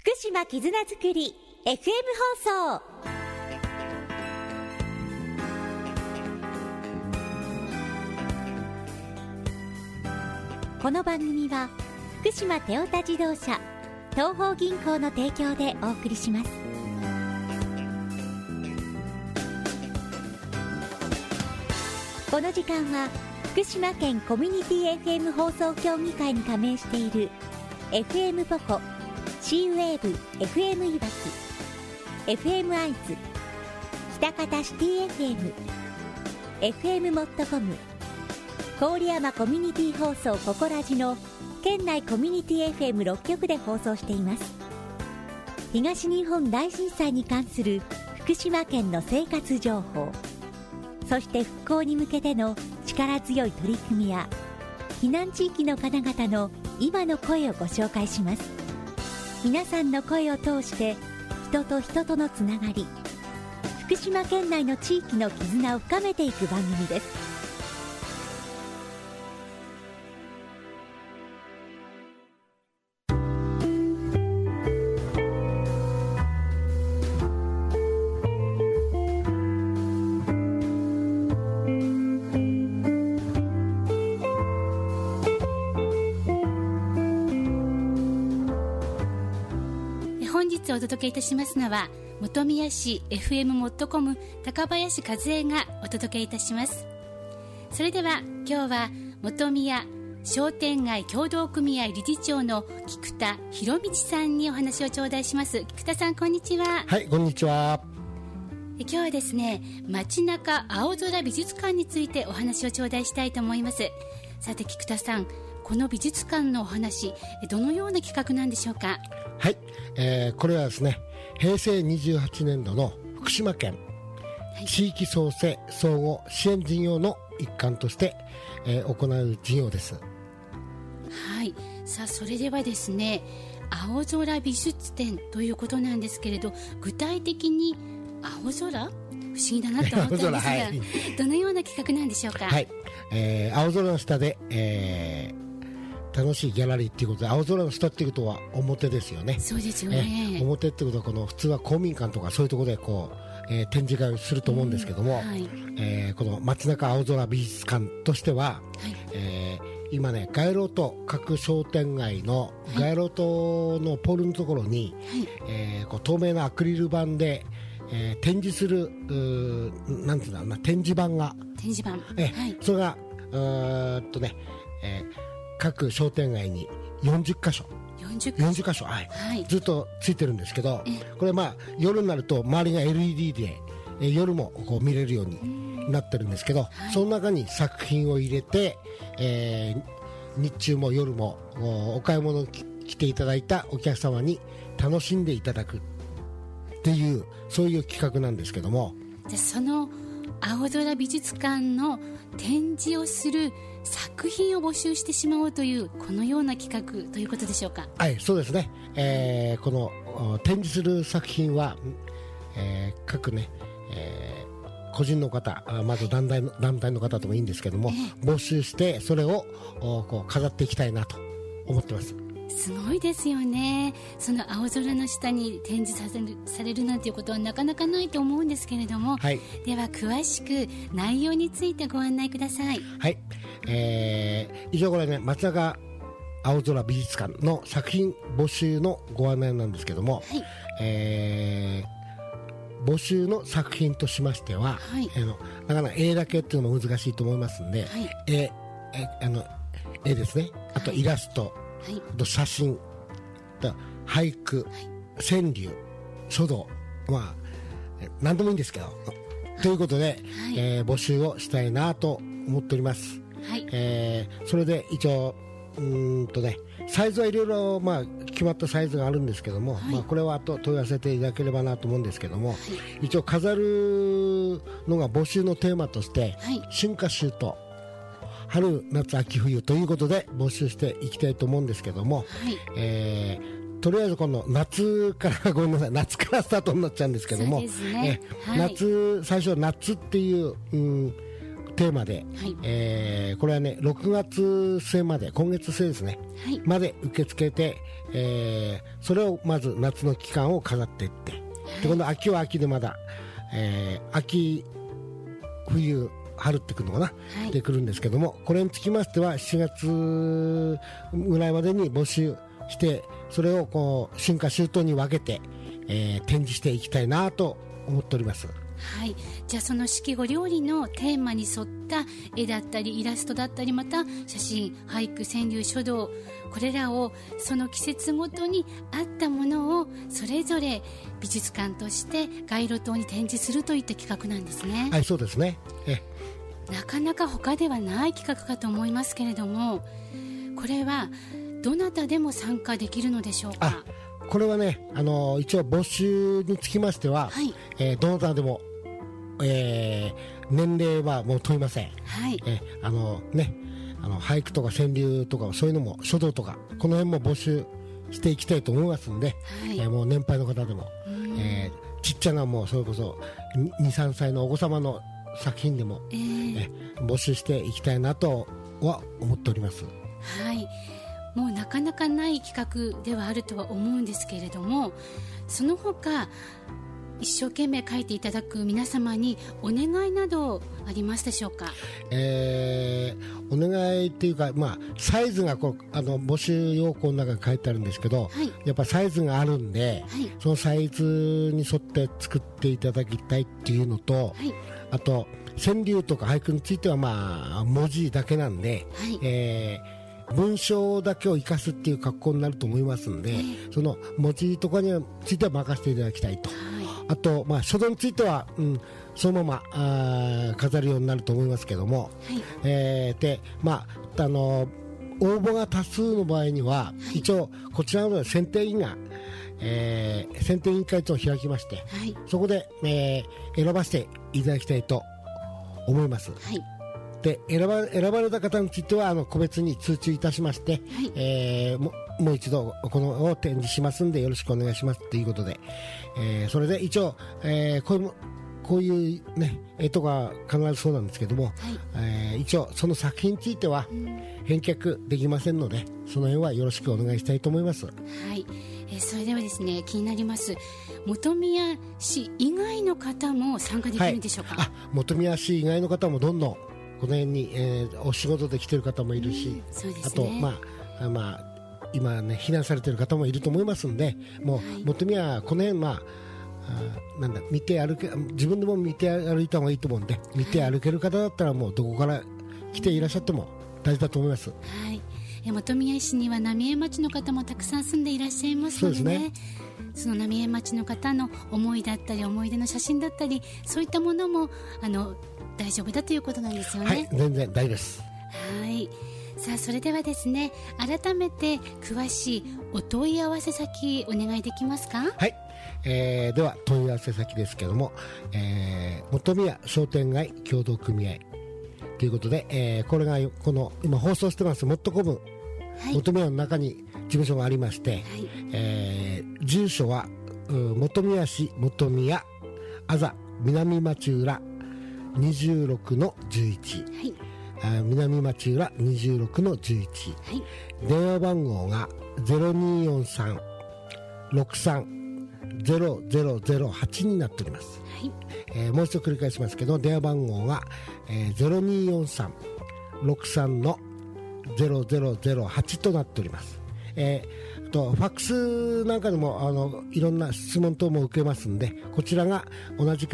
福島絆づくり FM 放送。この番組は福島テオタ自動車東邦銀行の提供でお送りします。この時間は福島県コミュニティ FM 放送協議会に加盟している FM ポコ、C ウェーブ FM いわき、 FM アイズ、北方シティ FM、 FM モットコム、郡山コミュニティ放送ココラジの県内コミュニティ FM6 局で放送しています。東日本大震災に関する福島県の生活情報、そして復興に向けての力強い取り組みや避難地域の方々の今の声をご紹介します。皆さんの声を通して人と人とのつながり、福島県内の地域の絆を深めていく番組です。 お届けいたしますのは本宮市 FM モットコム高林和恵がお届けいたします。それでは今日は本宮商店街協同組合理事長の菊田博道さんにお話を頂戴します。菊田さん、こんにちは。 はい、こんにちは。 今日はですね、街中青空美術館についてお話を頂戴したいと思います。さて菊田さん、この美術館のお話、どのような企画なんでしょうか？ はい、これはですね、平成28年度の福島県地域創生総合支援事業の一環として、行う事業です。 はい、さあそれではですね、青空美術展ということなんですけれど、具体的に青空、不思議だなと思ったんですが、はい、どのような企画なんでしょうか？ はい、青空の下で、楽しいギャラリーっていうことで、青空の下っていうことは表ですよね。 そうですよね。 表ってことは普通は公民館とかそういうところで展示会をすると思うんですけども、はい、この街中青空美術館としては、はい、今ね、街路灯、各商店街の街路灯のポールのところに、はい、透明なアクリル板で、展示するなんていうんだろうな、展示板、はい、それが各商店街に40箇所、はいはい、ずっとついてるんですけど、これ夜になると周りが LED で、夜も見れるようになってるんですけど、はい、その中に作品を入れて、日中も夜もお買い物に来ていただいたお客様に楽しんでいただくっていう、そういう企画なんですけども、 じゃその青空美術館の展示をする作品を募集してしまおうというこのような企画ということでしょうか？ はい、そうですね。この展示する作品は、各ね、個人の方、まず団体の方でもいいんですけども、募集してそれを飾っていきたいなと思ってます。 すごいですよね。その青空の下に展示されるなんていうことはなかなかないと思うんですけれども、はい、では詳しく内容についてご案内ください。 はい、以上これね、街中青空美術館の作品募集のご案内なんですけども、はい、募集の作品としましては、はい、なかなか絵だけっていうのも難しいと思いますんで、はい、絵ですね、あとイラスト、はい、と写真、俳句、はい、川柳、書道、何でもいいんですけど、ということで、はい、募集をしたいなと思っております。はい、それで一応サイズはいろいろ決まったサイズがあるんですけども、はい、これは問い合わせていただければなと思うんですけども、はい、一応飾るのが募集のテーマとして、はい、春夏秋冬、春夏秋冬ということで募集していきたいと思うんですけども、はい、とりあえずこの夏からごめんなさい、夏からスタートになっちゃうんですけども、 そうですね、 はい、最初は夏っていう、 テーマで、これはね6月末まで、今月末ですね、まで受け付けて、それをまず夏の期間を飾っていって、で今度秋は秋でまだ、秋冬春ってくるのかな、でくるんですけども、これにつきましては7月ぐらいまでに募集して、それをこう春夏秋冬に分けて、展示していきたいなと思っております。 はい、じゃあその四季語料理のテーマに沿った絵だったりイラストだったり、また写真、俳句、川柳、書道、これらをその季節ごとに合ったものをそれぞれ美術館として街路灯に展示するといった企画なんですね。 はい、そうですね。 なかなか他ではない企画かと思いますけれども、これはどなたでも参加できるのでしょうか。 これはね、一応募集につきましては、どなたでも、年齢はもう問いません。俳句とか川柳とかそういうのも、書道とかこの辺も募集していきたいと思いますので、もう年配の方でも、ちっちゃなもうそれこそ 2,3 歳のお子様の作品でも、募集していきたいなとは思っております。 はい、もうなかなかない企画ではあるとは思うんですけれども、その他一生懸命書いていただく皆様にお願いなどありますでしょうか。 お願いっていうか、サイズが募集要項の中に書いてあるんですけど、やっぱサイズがあるんで、そのサイズに沿って作っていただきたいっていうのと、あと川柳とか俳句については文字だけなんで、文章だけを生かすっていう格好になると思いますので、その文字とかについては任せていただきたいと。あと、書道については、そのまま飾るようになると思いますけども、で応募が多数の場合には、一応こちらの選定委員が、選定委員会と開きまして、そこで、選ばせていただきたいと思います。で選ばれた方については個別に通知いたしまして、もう一度このを展示しますんでよろしくお願いしますということで、それで一応、こういうね絵とか必ずそうなんですけども、一応その作品については返却できませんので、その辺はよろしくお願いしたいと思います。 それではですね、気になります、本宮市以外の方も参加できるんでしょうか。 本宮市以外の方もどんどんこの辺に、お仕事で来てる方もいるし、あと今ね避難されてる方もいると思いますんで、もう本宮この辺見て歩け、自分でも見て歩いた方がいいと思うんで、見て歩ける方だったらもうどこから来ていらっしゃっても大事だと思います。 本宮市には浪江町の方もたくさん住んでいらっしゃいますのでね、その浪江町の方の思いだったり思い出の写真だったり、そういったものも大丈夫だということなんですよね。 全然大丈夫です。 さあ、それではですね、改めて詳しいお問い合わせ先お願いできますか。 では問い合わせ先ですけども、本宮商店街協同組合ということで、これがこの今放送してますもっとこぶ本宮の中に事務所がありまして、住所は本宮市本宮あざ南町浦26-11、南町浦26-11、電話番号が 0243-630008 になっております。もう一度繰り返しますけど、電話番号が、0243-630008 となっております。ファックスなんかでもいろんな質問等も受けますんで、こちらが同じく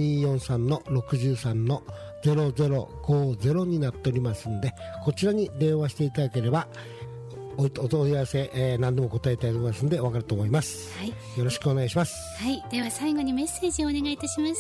0243-63-0050 になっておりますんで、こちらに電話していただければお問い合わせ、何でも答えたいと思いますので分かると思います。よろしくお願いします。 では最後にメッセージをお願いいたします。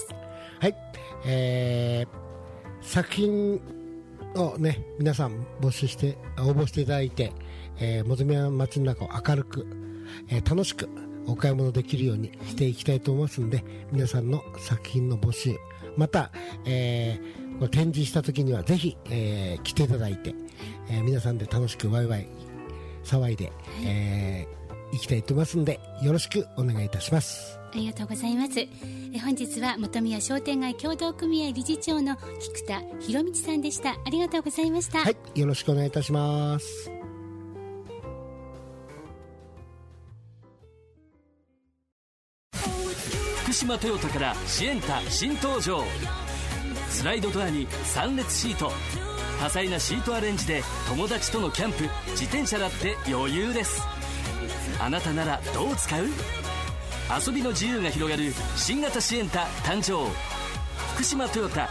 作品をね皆さん応募していただいて、本宮町の中を明るく、楽しくお買い物できるようにしていきたいと思いますので、皆さんの作品の募集、また、展示した時にはぜひ、来ていただいて、皆さんで楽しくワイワイ騒いで、 いきたいと思いますので、よろしくお願いいたします。 ありがとうございます。本日は本宮商店街協同組合理事長の菊田博道さんでした。ありがとうございました。 はい、よろしくお願いいたします。 福島トヨタからシエンタ新登場。スライドドアに3列シート、多彩なシートアレンジで友達とのキャンプ、自転車だって余裕です。あなたならどう使う？遊びの自由が広がる新型シエンタ誕生。福島トヨタ。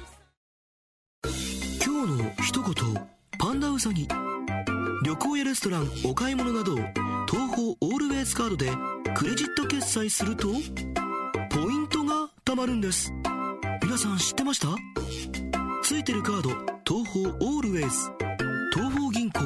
今日の一言、パンダウサギ。旅行やレストラン、お買い物など東宝オールウェイズカードでクレジット決済するとポイントが貯まるんです。皆さん知ってました？ついてるカード、東宝オールウェイズ、東宝銀行。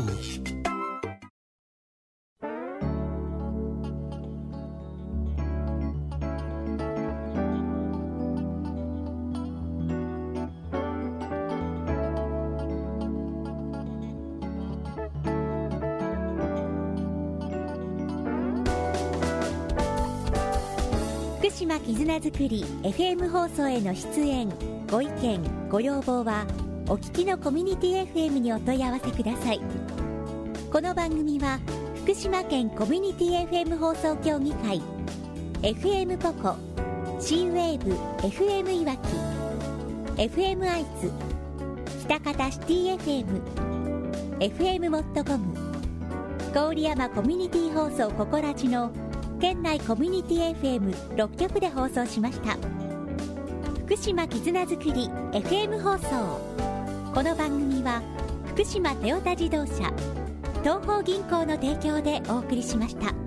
福島絆づくり FM 放送への出演、ご意見ご要望はお聞きのコミュニティ FM にお問い合わせください。この番組は福島県コミュニティ FM 放送協議会、 FM ポコ、 C-WAVE FM いわき、 FM 愛知、喜多方シティ FM、 FM モットコム、郡山コミュニティ放送ココラジの県内コミュニティ FM6 局で放送しました。福島絆づくり FM 放送。この番組は福島トヨタ自動車、東宝銀行の提供でお送りしました。